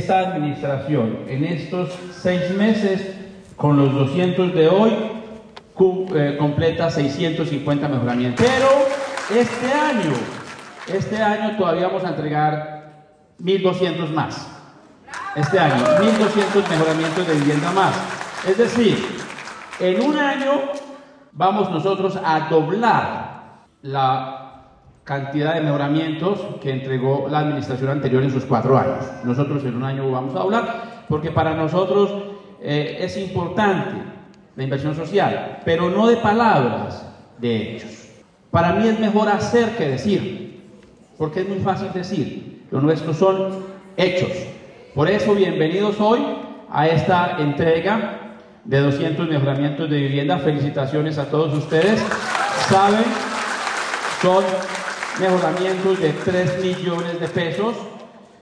esta administración en estos 6 meses, con los 200 de hoy, completa 650 mejoramientos. Pero este año todavía vamos a entregar 1.200 más. Este año, 1.200 mejoramientos de vivienda más. Es decir, en un año vamos nosotros a doblar la cantidad de mejoramientos que entregó la administración anterior en sus 4 años. Nosotros en un año vamos a doblar, porque para nosotros es importante la inversión social, pero no de palabras, de hechos. Para mí es mejor hacer que decir, porque es muy fácil decir. Lo nuestro son hechos. Por eso, bienvenidos hoy a esta entrega de 200 mejoramientos de vivienda. Felicitaciones a todos ustedes. Saben, son mejoramientos de 3 millones de pesos.